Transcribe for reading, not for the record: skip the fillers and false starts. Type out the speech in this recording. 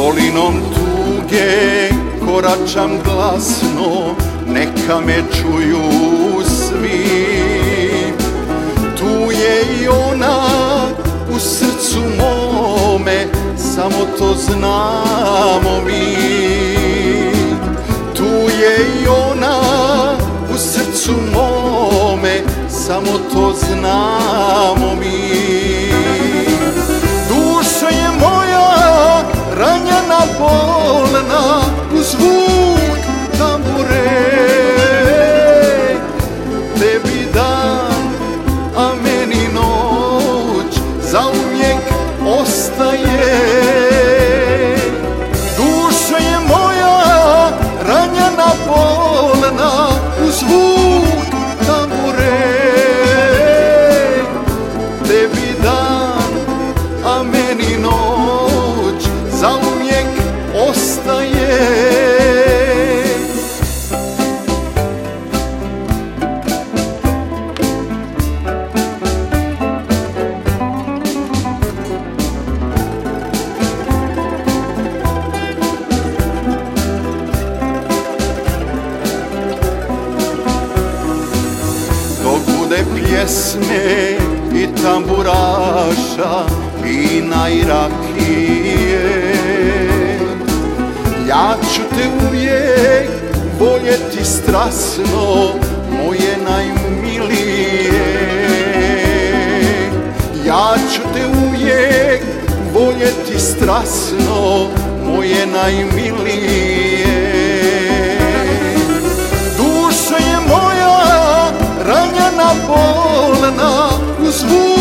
Dolinom tuge koračam glasno, neka me čuju svi. Tu je i ona u srcu mome, samo to znamo mi. Tu je i ona u srcu mome, samo to znamo mi. Duša je moja ranjena, bolna, u zvuk tambure. Tebi dan, a meni noć, zauvijek ostaje. Duša je moja ranjena, bolna, u zvuk tambure. Tebi dan, a meni noć, zauvijek ostaje. Dok bude pjesme i tamburaša, vina i rakije, ja ću te uvijek voljeti strasno, moje najmilije. Ja ću te uvijek voljeti strasno, moje najmilije. Duša je moja ranjena, bolna, u zvuk